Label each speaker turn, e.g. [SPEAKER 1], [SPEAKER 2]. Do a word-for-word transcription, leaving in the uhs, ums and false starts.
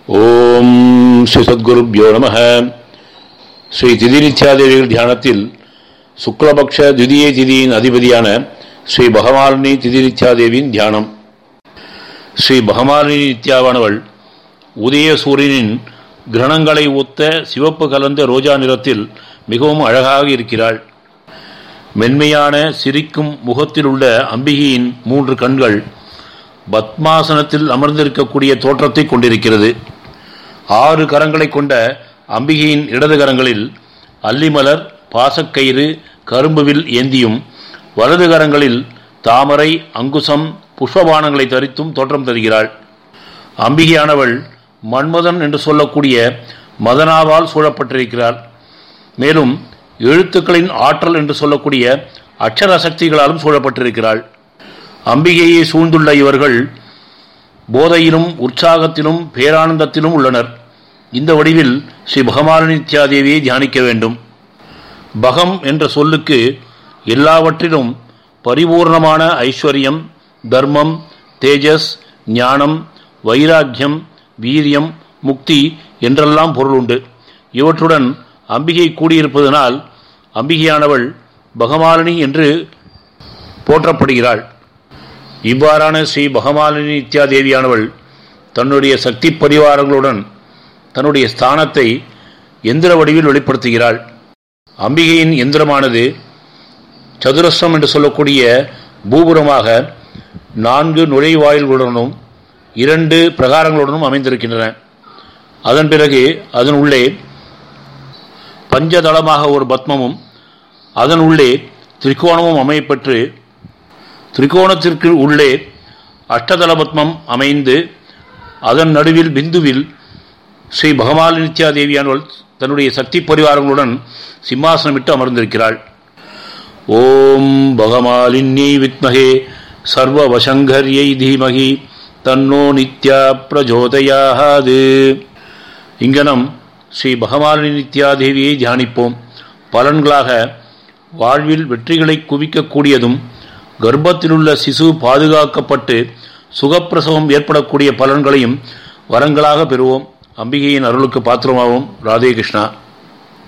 [SPEAKER 1] ஓம் ஸ்ரீ சத்குருப்யோ நமஹ. ஸ்ரீ திதிநித்யாதேவிகள் தியானத்தில் சுக்லபக்ஷ திதியை திதியின் அதிபதியான ஸ்ரீ பகமாலினி திதிநித்யாதேவியின் தியானம். ஸ்ரீ பகமாலினி நித்யாவானவள் உதய சூரியனின் கிரணங்களை ஒத்த சிவப்பு கலந்த ரோஜா நிறத்தில் மிகவும் அழகாக இருக்கிறாள். மென்மையான சிரிக்கும் முகத்தில் உள்ள அம்பிகையின் மூன்று கண்கள் பத்மாசனத்தில் அமர்ந்திருக்கக்கூடிய தோற்றத்தை கொண்டிருக்கிறது. ஆறு கரங்களை கொண்ட அம்பிகையின் இடது கரங்களில் அல்லிமலர், பாசக்கயிறு, கரும்புவில் ஏந்தியும், வலது கரங்களில் தாமரை, அங்குசம், புஷ்பபானங்களை தரித்தும் தோற்றம் தருகிறாள். அம்பிகையானவள் மன்மதன் என்று சொல்லக்கூடிய மதனாவால் சூழப்பட்டிருக்கிறாள். மேலும் எழுத்துக்களின் ஆற்றல் என்று சொல்லக்கூடிய அக்ஷர சக்திகளாலும் சூழப்பட்டிருக்கிறாள். அம்பிகையை சூழ்ந்துள்ள இவர்கள் போதையிலும் உற்சாகத்திலும் பேரானந்தத்திலும் உள்ளனர். இந்த வடிவில் ஸ்ரீ பகமாலினி நித்யாதேவியை தியானிக்க வேண்டும். பகம் என்ற சொல்லுக்கு எல்லாவற்றிலும் பரிபூர்ணமான ஐஸ்வர்யம், தர்மம், தேஜஸ், ஞானம், வைராக்கியம், வீரியம், முக்தி என்றெல்லாம் பொருள் உண்டு. இவற்றுடன் அம்பிகை கூடியிருப்பதனால் அம்பிகையானவள் பகமாலினி என்று போற்றப்படுகிறாள். இவ்வாறான ஸ்ரீ பகமாலினி நித்யாதேவியானவள் தன்னுடைய சக்தி பரிவாரங்களுடன் தன்னுடைய ஸ்தானத்தை எந்திர வடிவில் வெளிப்படுத்துகிறாள். அம்பிகையின் எந்திரமானது சதுரஸ்ரம் என்று சொல்லக்கூடிய பூபுரமாக நான்கு நுழைவாயில்களுடனும் இரண்டு பிரகாரங்களுடனும் அமைந்திருக்கின்றன. அதன் பிறகு அதன் உள்ளே பஞ்சதளமாக ஒரு பத்மமும் அதன் உள்ளே திரிகோணமும் அமையப்பெற்று திரிகோணத்திற்கு உள்ளே அஷ்டதள பத்மம் அமைந்து அதன் நடுவில் பிந்துவில் ஸ்ரீ பகமாலினி நித்யாதேவியானவள் தன்னுடைய சக்தி பரிவாரங்களுடன் சிம்மாசனமிட்டு அமர்ந்திருக்கிறாள். ஓம் பகமாலின்யை வித்மகே சர்வ வசங்கர்யை தீமகி தன்னோ நித்யா பிரஜோதயாத். இங்கனம் ஸ்ரீ பகமாலினி நித்யாதேவியை தியானிப்போம். பலன்களாக வாழ்வில் வெற்றிகளை குவிக்கக்கூடியதும், கர்ப்பத்திலுள்ள சிசு பாதுகாக்கப்பட்டு சுகப்பிரசவம் ஏற்படக்கூடிய பலன்களையும் வரங்களாக பெறுவோம். அம்பிகையின் அருளுக்கு பாத்திரமாவோம். ராதே கிருஷ்ணா.